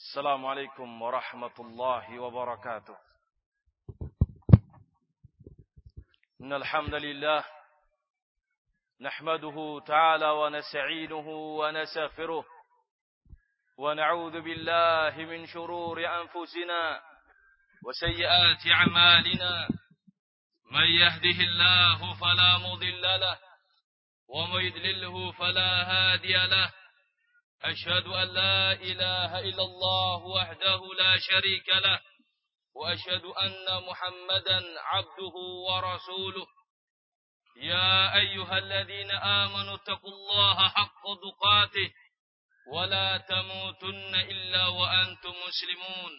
السلام عليكم ورحمة الله وبركاته. إن الحمد لله نحمده تعالى ونستعينه ونستغفره ونعوذ بالله من شرور أنفسنا وسيئات أعمالنا. من يهده الله فلا مضل له ومن يضلله فلا هادي له. أشهد أن لا إله إلا الله وحده لا شريك له وأشهد أن محمدا عبده ورسوله. يا أيها الذين آمنوا اتقوا الله حق تقاته ولا تموتن إلا وأنتم مسلمون.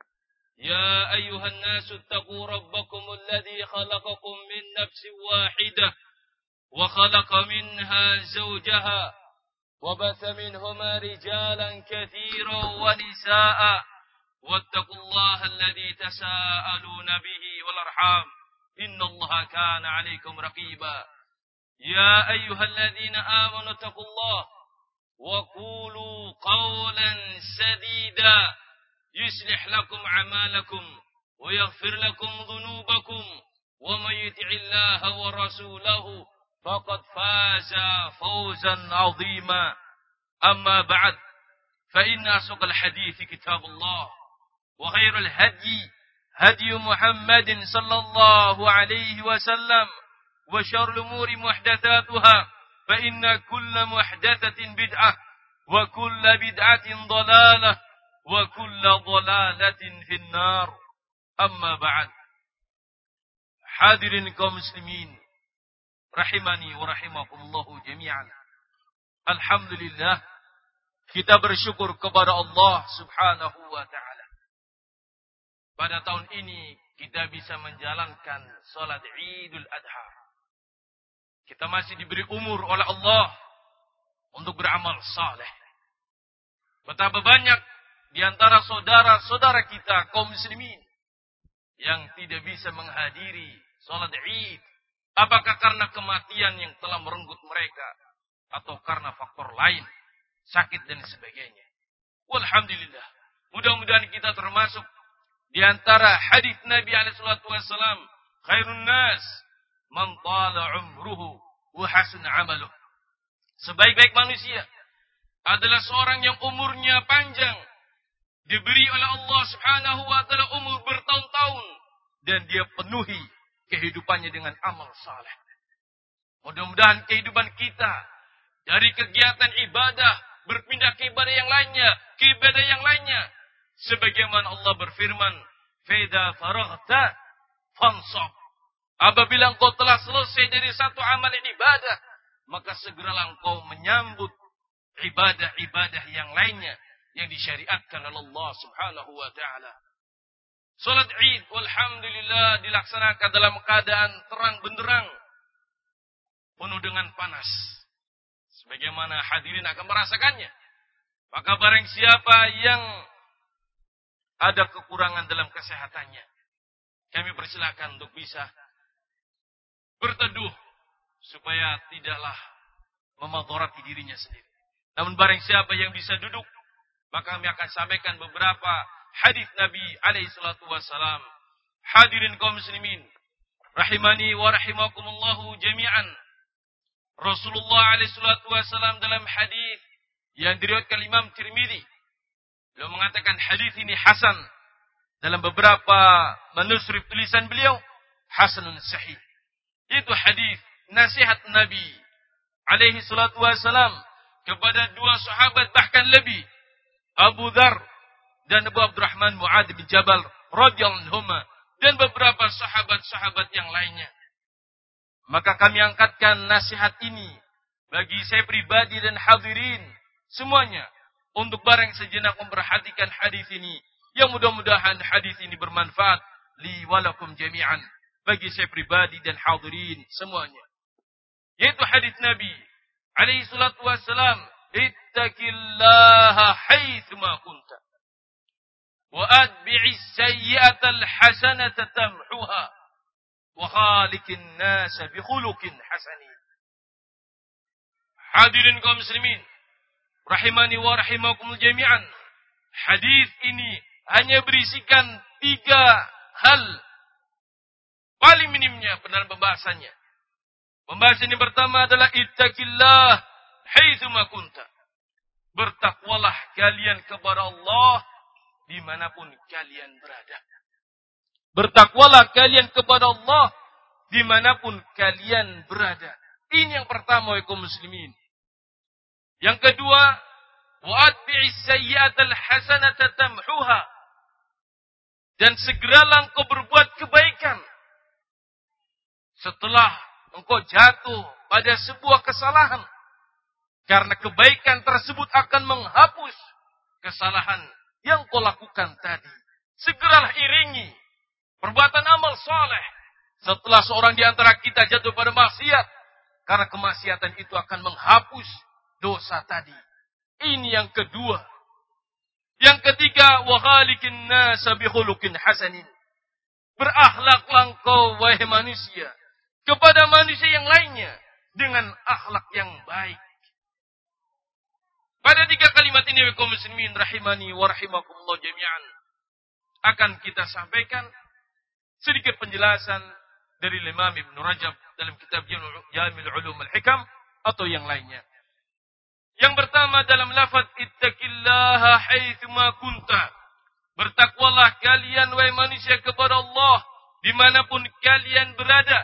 يا أيها الناس اتقوا ربكم الذي خلقكم من نفس واحدة وخلق منها زوجها وبث منهما رجالا كثيرا ونساء واتقوا الله الذي تساءلون به والأرحام إن الله كان عليكم رقيبا. يا أيها الذين آمنوا اتقوا الله وقولوا قولا سديدا يصلح لكم أعمالكم ويغفر لكم ذنوبكم ومن يطع الله ورسوله فقد فاز فوزا عظيما. أما بعد فإن أصدق الحديث كتاب الله وخير الهدي هدي محمد صلى الله عليه وسلم وشر الأمور محدثاتها فإن كل محدثة بدعة وكل بدعة ضلالة وكل ضلالة في النار. أما بعد. Hadirin kaum muslimin rahimani wa rahimakumullahu jami'an. Alhamdulillah, kita bersyukur kepada Allah Subhanahu wa taala. Pada tahun ini kita bisa menjalankan salat Idul Adha. Kita masih diberi umur oleh Allah untuk beramal saleh. Betapa banyak di antara saudara-saudara kita kaum muslimin yang tidak bisa menghadiri salat Id. Apakah karena kematian yang telah merenggut mereka atau karena faktor lain, sakit dan sebagainya. Walhamdulillah. Mudah-mudahan kita termasuk di antara hadis Nabi alaihi salatu wasallam, khairun nas man tala umruhu wa hasuna amaluh. Sebaik-baik manusia adalah seorang yang umurnya panjang, diberi oleh Allah Subhanahu wa taala umur bertahun-tahun dan dia penuhi kehidupannya dengan amal saleh. Mudah-mudahan kehidupan kita dari kegiatan ibadah berpindah ke ibadah yang lainnya, sebagaimana Allah berfirman, "Faida faraghta fansab." Apabila engkau telah selesai dari satu amalan ibadah, maka segeralah engkau menyambut ibadah-ibadah yang lainnya yang disyariatkan oleh Allah Subhanahu wa taala. Salat Id walhamdulillah dilaksanakan dalam keadaan terang benderang, penuh dengan panas. Sebagaimana hadirin akan merasakannya. Maka barang siapa yang ada kekurangan dalam kesehatannya, kami persilakan untuk bisa berteduh supaya tidaklah memadharati dirinya sendiri. Namun barang siapa yang bisa duduk, maka kami akan sampaikan beberapa hadis Nabi alaihi salatu wassalam. Hadirin kaum muslimin rahimani wa rahimakumullahu jami'an. Rasulullah alaihi salatu wassalam dalam hadis yang diriwayatkan Imam Tirmidzi, beliau mengatakan hadis ini hasan. Dalam beberapa manuskrip tulisan beliau hasanun sahih. Itu hadis nasihat Nabi alaihi salatu wassalam kepada dua sahabat bahkan lebih, Abu Dzar dan Abu Abdurrahman Mu'adz bin Jabal radhiyallahu anhuma dan beberapa sahabat-sahabat yang lainnya. Maka kami angkatkan nasihat ini bagi saya pribadi dan hadirin semuanya untuk bareng sejenak memperhatikan hadis ini, yang mudah-mudahan hadis ini bermanfaat li walakum jami'an, bagi saya pribadi dan hadirin semuanya. Yaitu hadis Nabi alaihi salatu wassalam, ittaqillaha haitsu ma kunta wa atbi'is sayyi'atal hasanata tamhuha wa khaliqin nasa bi khuluqin hasanin. Hadirin kaum muslimin rahimani wa rahimakumul jami'an. Hadis ini hanya berisikan 3 hal paling minimnya dalam pembahasannya. Pembahasan yang pertama adalah ittaqillah haitsu ma kunta. Bertakwalah kalian kepada Allah dimanapun kalian berada. Bertakwalah kalian kepada Allah dimanapun kalian berada. Ini yang pertama, kaum muslimin. Yang kedua, wa'atbi'is sayyi'atal hasanata tamhuha. Dan segeralah engkau berbuat kebaikan setelah engkau jatuh pada sebuah kesalahan. Karena kebaikan tersebut akan menghapus kesalahan yang kau lakukan tadi. Segeralah iringi perbuatan amal soleh setelah seorang di antara kita jatuh pada maksiat. Karena kemaksiatan itu akan menghapus dosa tadi. Ini yang kedua. Yang ketiga, wa khaliqin nasa bi khuluqin hasanin. Berakhlaklah engkau wahai manusia kepada manusia yang lainnya dengan akhlak yang baik. Pada 3 kalimat ini, kaum muslimin rahimani wa rahimakumullah jami'an, akan kita sampaikan sedikit penjelasan dari Imam Ibn Rajab dalam kitab Jamil Ulum Al-Hikam atau yang lainnya. Yang pertama dalam lafaz ittaqillaha haitsu ma kunta. Bertakwalah kalian wahai manusia kepada Allah dimanapun kalian berada.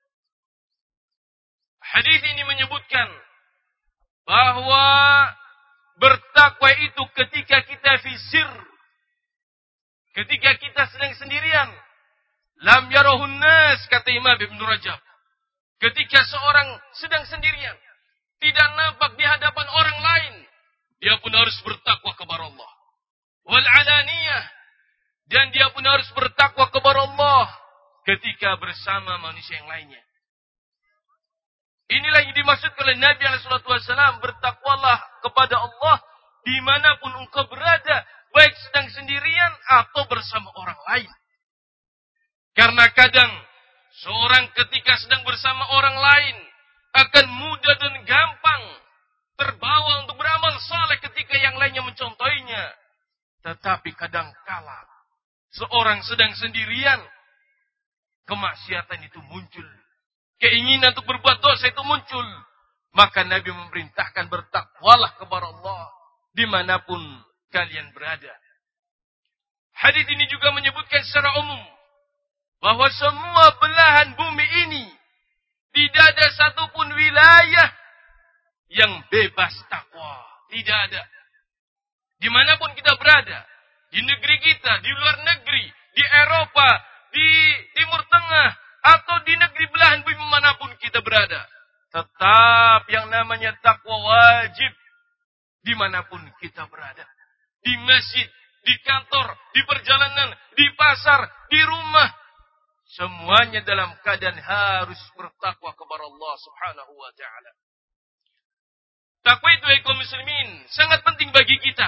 Hadis ini menyebutkan bahwa bertakwa itu ketika kita fisir, ketika kita sedang sendirian. Lam yarahun nas, kata Imam Ibn Rajab. Ketika seorang sedang sendirian, tidak nampak di hadapan orang lain, dia pun harus bertakwa kepada Allah. Wal alaniyah, dan dia pun harus bertakwa kepada Allah ketika bersama manusia yang lainnya. Inilah yang dimaksud oleh Nabi SAW, bertakwalah kepada Allah dimanapun engkau berada, baik sedang sendirian atau bersama orang lain. Karena kadang seorang ketika sedang bersama orang lain akan mudah dan gampang terbawa untuk beramal saleh ketika yang lainnya mencontohinya. Tetapi kadang kala seorang sedang sendirian, kemaksiatan itu muncul. Keinginan untuk berbuat dosa itu muncul. Maka Nabi memerintahkan bertakwalah kepada Allah dimanapun kalian berada. Hadis ini juga menyebutkan secara umum bahwa semua belahan bumi ini tidak ada satupun wilayah yang bebas takwa. Tidak ada. Dimanapun kita berada, di negeri kita, di luar negeri, di Eropa, di Timur Tengah, atau di negeri belahan bumi manapun kita berada, tetap yang namanya takwa wajib dimanapun kita berada. Di masjid, di kantor, di perjalanan, di pasar, di rumah, semuanya dalam keadaan harus bertakwa kepada Allah Subhanahu wa ta'ala. Takwa itu, kaum muslimin, sangat penting bagi kita.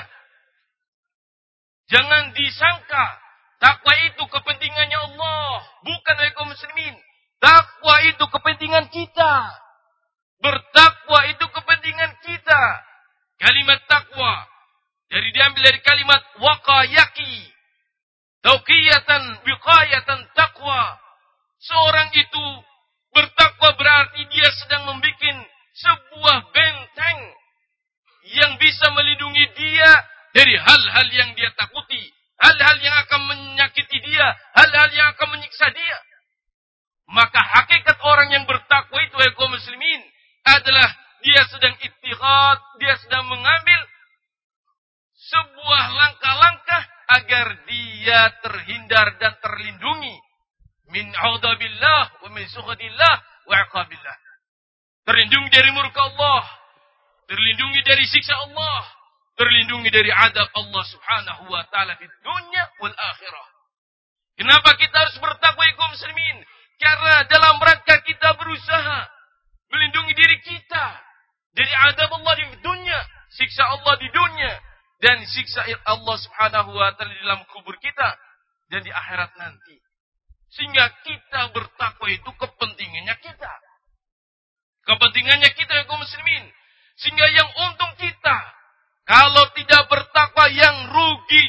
Jangan disangka takwa itu kepentingannya Allah. Bukan, kaum muslimin. Takwa itu kepentingan kita. Bertakwa itu kepentingan kita. Kalimat takwa diambil dari kalimat waqayaki. Tauqiyatan biqayatan taqwa. Seorang itu bertakwa berarti dia sedang membuat sebuah benteng yang bisa melindungi dia dari hal-hal yang dia takuti, hal-hal yang akan menyakiti dia, hal-hal yang akan menyiksa dia. Maka hakikat orang yang bertakwa itu, kaum muslimin, adalah dia sedang ittiqad, dia sedang mengambil sebuah langkah-langkah agar dia terhindar dan terlindungi min audabillah wa min sukhadillah wa iqabillah. Terlindungi dari murka Allah, terlindungi dari siksa Allah, terlindungi dari adab Allah Subhanahu wa taala di dunia wal akhirah. Kenapa kita harus bertakwa, kaum muslimin? Karena dalam rangka kita berusaha melindungi diri kita dari adab Allah di dunia, siksa Allah di dunia, dan siksa Allah Subhanahu wa taala di dalam kubur kita dan di akhirat nanti. Sehingga kita bertakwa itu kepentingannya kita. Kepentingannya kita, kaum muslimin. Sehingga yang untung kita. Kalau tidak bertakwa, yang rugi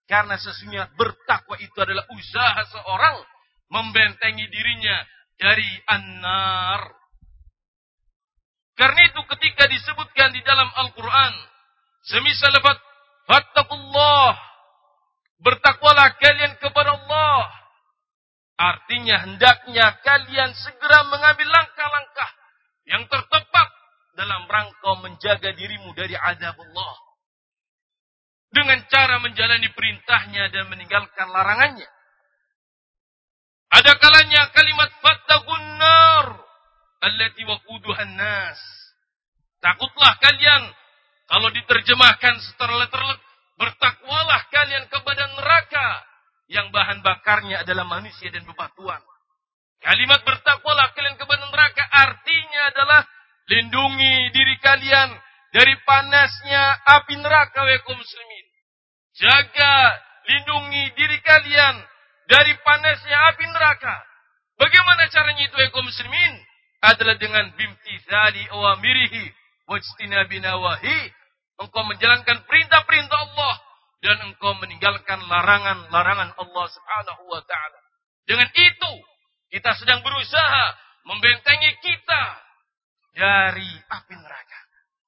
Karena sesungguhnya bertakwa itu adalah usaha seorang membentengi dirinya dari an-nar. Karena itu ketika disebutkan di dalam Al-Quran, semisal fattaqullah, bertakwalah kalian kepada Allah. Artinya hendaknya kalian segera mengambil langkah-langkah yang tertepat dalam rangka menjaga dirimu dari azab Allah. Dengan cara menjalani perintahnya dan meninggalkan larangannya. Ada kalanya kalimat fattaqun nar allati waquduhan nas. Takutlah kalian, kalau diterjemahkan secara letterlet, bertakwalah kalian kepada neraka yang bahan bakarnya adalah manusia dan bebatuan. Kalimat bertakwalah kalian kepada neraka artinya adalah lindungi diri kalian dari panasnya api neraka, wahai kaum muslimin. Jaga, lindungi diri kalian dari panasnya api neraka. Bagaimana caranya itu, wahai kaum muslimin? Adalah dengan bimtithali awamirihi wajtinabi nawahi. Engkau menjalankan perintah-perintah Allah dan engkau meninggalkan larangan-larangan Allah Subhanahu wa taala. Dengan itu, kita sedang berusaha membentengi kita dari api neraka.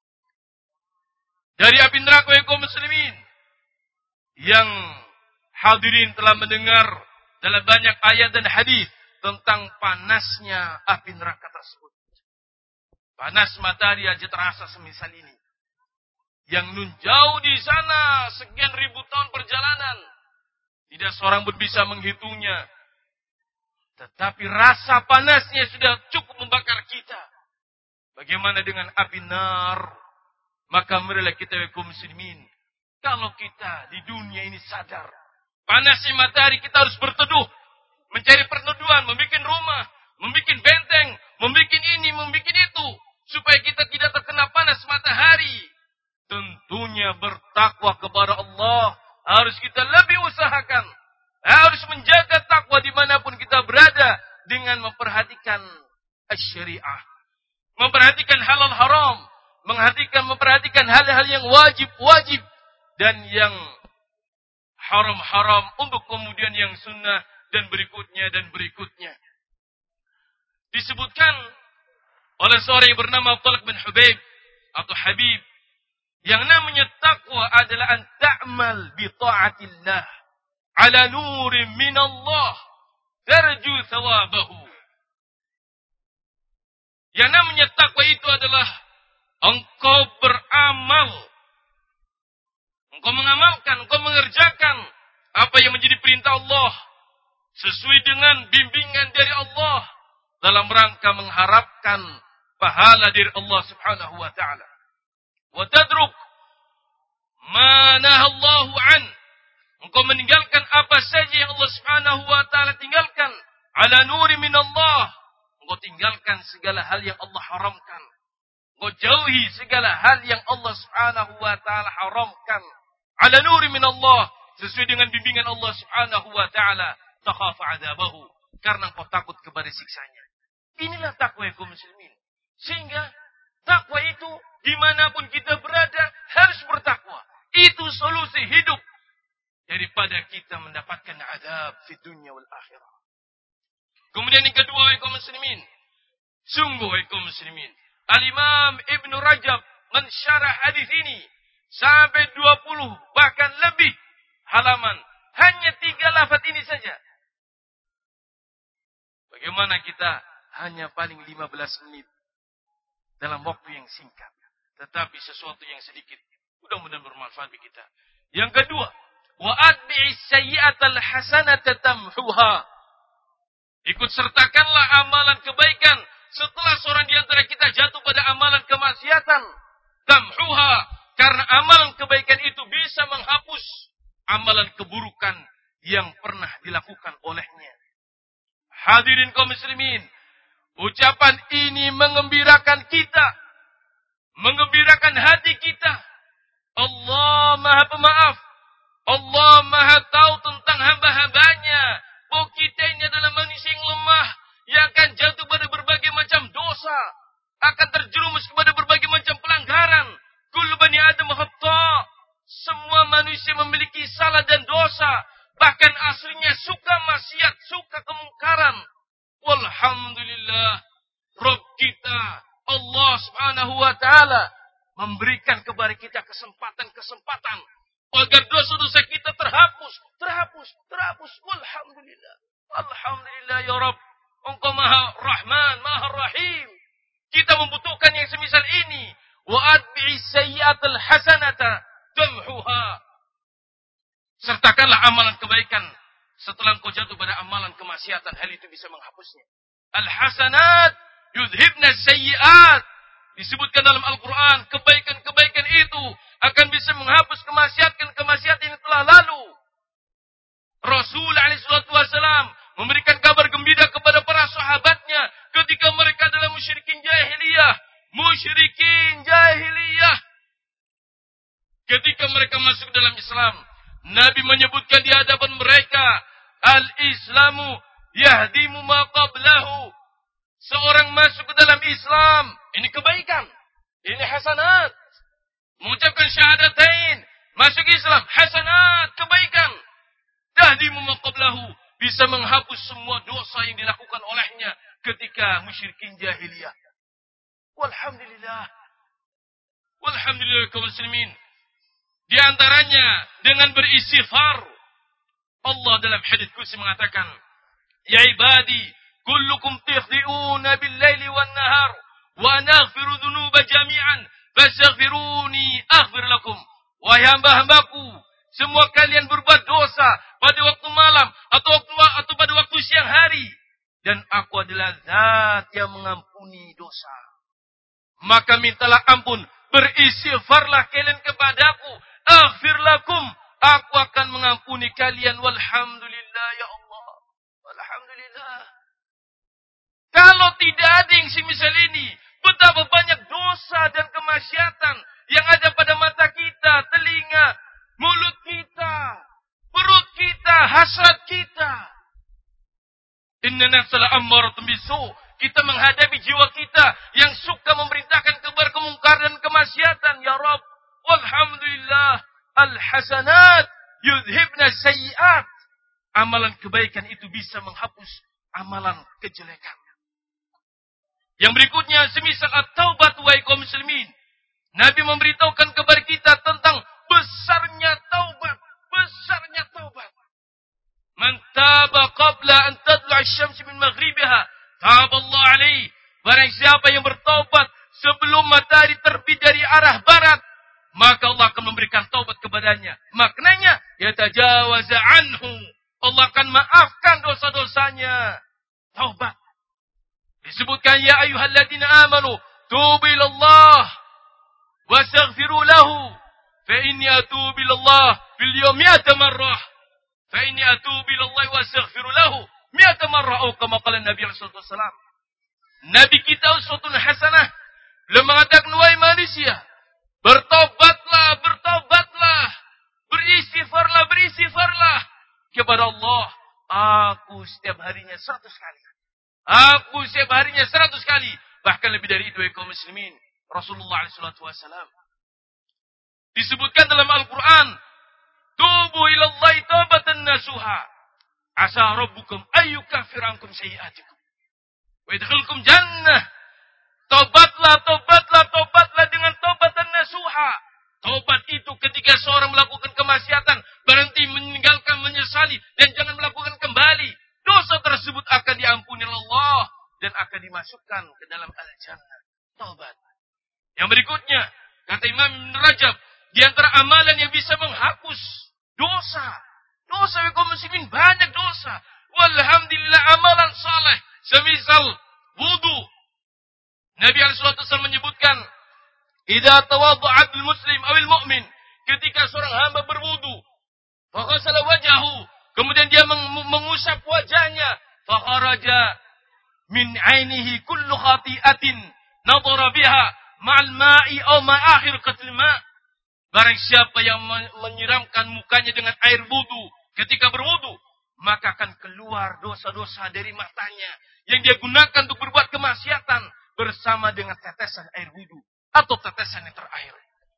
Dari api neraka, wahai kaum muslimin. Yang hadirin telah mendengar dalam banyak ayat dan hadis tentang panasnya api neraka tersebut. Panas matahari aja terasa semisal ini. Yang nun jauh di sana sekian ribu tahun perjalanan. Tidak seorang pun bisa menghitungnya. Tetapi rasa panasnya sudah cukup membakar kita. Bagaimana dengan api nar? Maka marilah kita, kaum muslimin, kalau kita di dunia ini sadar panasnya matahari, kita harus berteduh, mencari perteduhan, membuat rumah, membuat benteng, membuat ini, membuat itu, supaya kita tidak terkena panas matahari. Tentunya bertakwa kepada Allah harus kita lebih usahakan. Harus menjaga takwa dimanapun kita berada dengan memperhatikan syariah, memperhatikan halal haram, memperhatikan hal-hal yang wajib dan yang haram-haram, untuk kemudian yang sunnah dan berikutnya. Disebutkan oleh seorang yang bernama Talq bin Hubayb atau Habib, yang namanya takwa adalah an ta'mal bi ta'atillah ala nurin min Allah tarju thawabahu. Yang namanya takwa itu adalah engkau beramal, engkau mengamalkan, engkau mengerjakan apa yang menjadi perintah Allah sesuai dengan bimbingan dari Allah dalam rangka mengharapkan pahala dari Allah Subhanahu wa taala. Wa tadruk ma nahallahu an. Engkau meninggalkan apa saja yang Allah Subhanahu wa taala tinggalkan. Ala nuri min Allah. Engkau tinggalkan segala hal yang Allah haramkan. Engkau jauhi segala hal yang Allah Subhanahu wa taala haramkan. Ala nuri min Allah, sesuai dengan bimbingan Allah Subhanahu wa taala. Takhafu adzabahu, karena engkau takut kepada siksanya. Inilah takwa kaum muslimin. Sehingga takwa itu dimanapun kita berada harus bertakwa. Itu solusi hidup daripada kita mendapatkan azab di dunia wal akhirah. Kemudian yang kedua, kaum muslimin, sungguh kaum muslimin, Al-Imam Ibn Rajab mensyarah hadis ini sampai 20 bahkan lebih halaman, hanya 3 lafaz ini saja. Bagaimana kita hanya paling 15 menit dalam waktu yang singkat, tetapi sesuatu yang sedikit mudah-mudahan bermanfaat bagi kita. Yang kedua, wa atbi'is sayyi'atal hasanata tamhuha. Ikut sertakanlah amalan kebaikan setelah seorang di antara kita jatuh pada amalan kemaksiatan. Tamhuha, karena amalan kebaikan itu bisa menghapus amalan keburukan yang pernah dilakukan olehnya. Hadirin kaum muslimin, ucapan ini mengembirakan kita, mengembirakan hati kita. Allah Maha Pemaaf, Allah Maha tahu tentang hamba-hambanya, bahwa kita ini adalah manusia yang lemah, yang akan jatuh pada berbagai macam dosa, akan terjerumus kepada berbagai macam pelanggaran. Kullu bani Adam khata'. semua manusia memiliki salah dan dosa. Bahkan aslinya suka maksiat, suka kemungkaran. Walhamdulillah, Rabb kita, Allah Subhanahu wa Ta'ala, memberikan kepada kita kesempatan agar dosa-dosa kita terhapus. Walhamdulillah. Alhamdulillah ya Rabb. Engkau Maha Rahman, Maha Rahim. Kita membutuhkan yang semisal ini. Wa atbi'is sayyi'atal hasanata tamhuha. Sertakanlah amalan kebaikan setelah engkau jatuh pada amalan kemaksiatan. Hal itu bisa menghapusnya. Al-hasanat yudhibna sayyi'at. Disebutkan dalam Al-Quran, kebaikan-kebaikan itu akan bisa menghapus kemaksiatan yang telah lalu. Rasul SAW memberikan kabar gembira kepada para sahabatnya ketika mereka adalah musyrikin jahiliyah. Ketika mereka masuk dalam Islam, Nabi menyebutkan di hadapan mereka, al-Islamu yahdimu ma qablahu. Seorang masuk ke dalam Islam, ini kebaikan, ini hasanat. Mengucapkan syahadatain, masuk Islam, hasanat, kebaikan. Yahdimu ma qablahu, bisa menghapus semua dosa yang dilakukan olehnya ketika musyrikin jahiliyah. Walhamdulillah kaum muslimin. Di antaranya dengan beristighfar. Allah dalam hadits qudsi mengatakan, ya ibadi, kullukum tikhdi'una bil-laili wan-nahar wa ana aghfiru dhunuba jami'an fastaghfiruni aghfir lakum. Wahai hamba-hambaku, semua kalian berbuat dosa pada waktu malam atau pada waktu siang hari, dan aku adalah Zat yang mengampuni dosa. Maka mintalah ampun, beristighfarlah kalian kepadaku, aghfir lakum, aku akan mengampuni kalian. Walhamdulillah ya Allah. Walhamdulillah. Kalau tidak ada yang semisal ini, betapa banyak dosa dan kemaksiatan yang ada pada mata kita, telinga, mulut kita, perut kita, hasrat kita. Inna nafsala ammaratun bisu. Kita menghadapi jiwa kita yang suka memerintahkan kabar kemungkar dan kemaksiatan. Ya Rabb, walhamdulillah, al-hasanat yudhibna sayyi'at. Amalan kebaikan itu bisa menghapus amalan kejelekan. Yang berikutnya, semisal at-taubat wa kaum muslimin. Nabi memberitahukan kepada kita tentang besarnya taubat. Man taba qabla an tadlu'a asy-syamsu min maghribiha, taba Allah alaihi. Barang siapa yang bertaubat sebelum matahari terbit dari arah barat, maka Allah akan memberikan taubat kepadanya. Maknanya, yatajawaza anhu. Allah akan maafkan dosa-dosanya. Taubat. Disebutkan, ya ayyuhalladzina amanu, tubu ilallah wastaghfiru lahu. Fa inni atubu ilallah fil yawmi mi'ata marrah. Fa inni atubu ilallah wastaghfiru lahu mi'ata marrah. Oh, kama qala Nabi sallallahu alaihi wasallam. Nabi kita uswatun hasanah. Beliau mengatakan, wahai manusia, bertobatlah. Beristighfarlah kepada Allah. Aku setiap harinya 100 kali. Bahkan lebih dari itu, kaum muslimin. Rasulullah SAW disebutkan dalam Al-Quran, tubu ilallahi taubatan nasuha. Asa rabbukum ayyukaffir ankum sayyi'atikum wa yadkhulukum jannah. Tobatlah dengan taubatan nasuha. Taubat itu ketika seorang melakukan kemaksiatan, berhenti, meninggalkan, menyesali, dan jangan melakukan kembali. Dosa tersebut akan diampuni Allah dan akan dimasukkan ke dalam al-jannah. Taubat. Yang berikutnya, kata Imam Ibn Rajab, di antara amalan yang bisa menghapus dosa kaum muslimin, banyak dosa. Walhamdulillah, amalan saleh semisal wudu. Nabi SAW menyebutkan, idza tawadda'a al muslim awil mu'min, ketika seorang hamba berwudu, fa ghasala wajhahu, kemudian dia mengusap wajahnya, fa kharaja min 'ainihi kullu khati'atin nadhara biha ma'al ma'i aw ma'akhir qatil ma'. Barang siapa yang menyiramkan mukanya dengan air wudu ketika berwudu, maka akan keluar dosa-dosa dari matanya yang dia gunakan untuk berbuat kemaksiatan bersama dengan tetesan air wudu atau tetesan yang terakhir.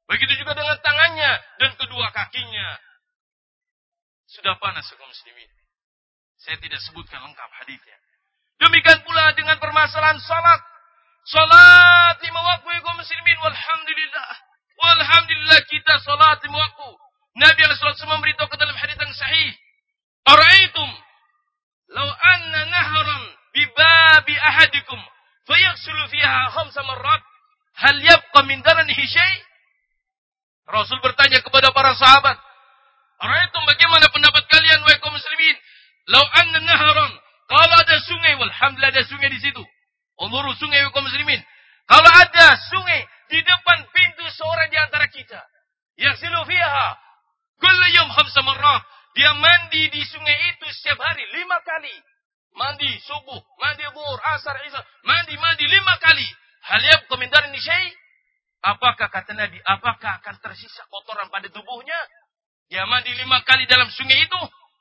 Begitu juga dengan tangannya dan kedua kakinya. Sudah panas kaum muslimin. Saya tidak sebutkan lengkap hadisnya. Demikian pula dengan permasalahan salat. Salat 5 waktu kaum muslimin. Walhamdulillah. Walhamdulillah kita salat 5 waktu. Nabi SAW memberitahu dalam hadis yang sahih. Ara'aitum law anna nahran bi babi ahadikum fayaghsilu fiha 5 marrat hal yabqa min daranihi syai'? Rasul bertanya kepada para sahabat, "Ara'aitum bagaimana pendapat kalian wahai kaum muslimin? Law anna nahran, kalau ada sungai, walhamdulillah ada sungai di situ. Umur sungai kaum muslimin. Kalau ada sungai di depan pintu seorang di antara kita, yaghsilu fiha kullu yawm 5 marrat." Dia mandi di sungai itu setiap hari 5 kali. Mandi subuh, mandi zuhur, asar, isya, mandi 5 kali. Hal yabqa min darani syai'? Apakah kata Nabi, apakah akan tersisa kotoran pada tubuhnya? Dia mandi 5 kali dalam sungai itu.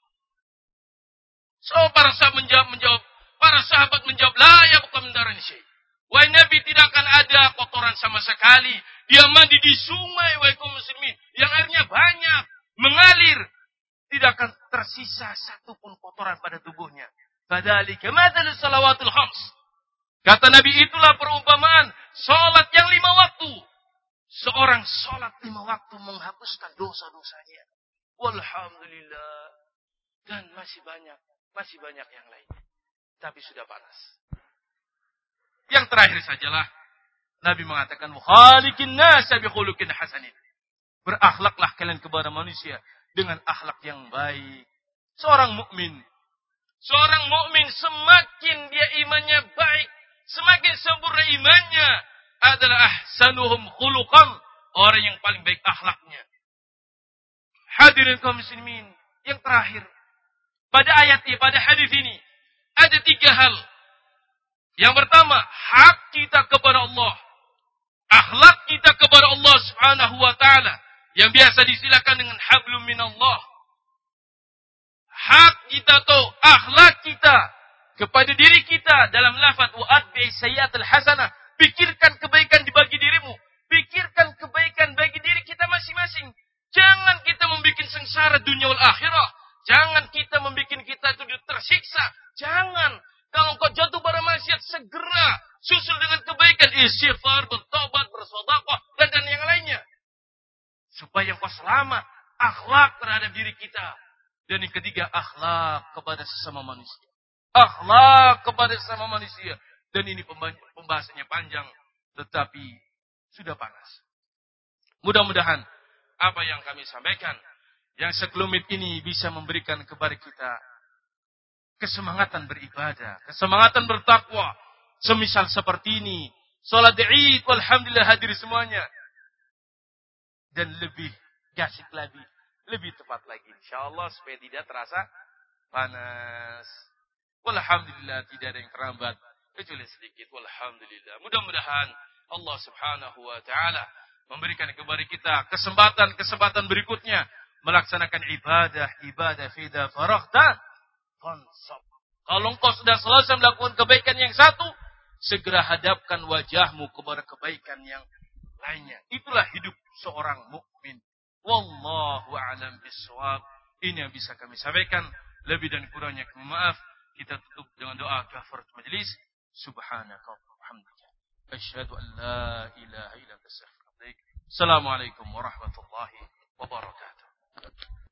So para sahabat menjawab, la yabqa min darani syai'. Wahai Nabi, tidak akan ada kotoran sama sekali. Dia mandi di sungai wahai kaum muslimin yang airnya banyak mengalir. Tidak akan tersisa satupun kotoran pada tubuhnya. Fadzalika mathalus salawatul khams. Kata Nabi, itulah perumpamaan salat yang 5 waktu. Seorang salat 5 waktu menghapuskan dosa-dosanya. Walhamdulillah. Dan masih banyak yang lain. Tapi sudah panas. Yang terakhir sajalah Nabi mengatakan, khaliqin nasa bi khuluqin hasanin. Berakhlaklah kalian kepada manusia dengan akhlak yang baik. Seorang mukmin semakin dia imannya baik, semakin sempurna imannya adalah ahsanuhum khuluqan, orang yang paling baik akhlaknya. Hadirin kaum muslimin, yang terakhir pada ayat ini, pada hadis ini ada 3 hal. Yang pertama, hak kita kepada Allah, akhlak kita kepada Allah Subhanahu wa taala, yang biasa disilakan dengan hablum minallah. Hak kita atau akhlak kita kepada diri kita dalam lafaz wa atbi sayyi'atul hasanah. Pikirkan kebaikan bagi dirimu, pikirkan kebaikan bagi diri kita masing-masing. Jangan kita membuat sengsara dunia wal akhirah. Jangan kita membuat kita itu tersiksa. Jangan. Kalau kau jatuh pada maksiat, segera susul dengan kebaikan, istighfar, bertobat, bersedekah dan yang lainnya. Supaya engkau selamat, akhlak terhadap diri kita. Dan yang ketiga, akhlak kepada sesama manusia. Akhlak kepada sesama manusia. Dan ini pembahasannya panjang, tetapi sudah panas. Mudah-mudahan apa yang kami sampaikan, yang sekelumit ini bisa memberikan kepada kita kesemangatan beribadah, kesemangatan bertakwa. Semisal seperti ini, salat Id, walhamdulillah hadir semuanya. Dan lebih gasik lagi, lebih tepat lagi, insyaallah, supaya tidak terasa panas. Walhamdulillah tidak ada yang terlambat kecuali sedikit. Walhamdulillah. Mudah-mudahan Allah Subhanahu wa taala memberikan kepada kita kesempatan berikutnya melaksanakan ibadah fida faraghta fansab. Kalau engkau sudah selesai melakukan kebaikan yang satu, segera hadapkan wajahmu kepada kebaikan yang lainnya. Itulah hidup seorang mukmin. Wallahu a'lam bishawab. Ini yang bisa kami sampaikan. Lebih dan kurangnya kami maaf. Kita tutup dengan doa kafaratul majlis. Subhanaka wa bihamdika, asyhadu an la ilaha illa anta astaghfiruka wa atubu ilaik. Assalamualaikum warahmatullahi wabarakatuh.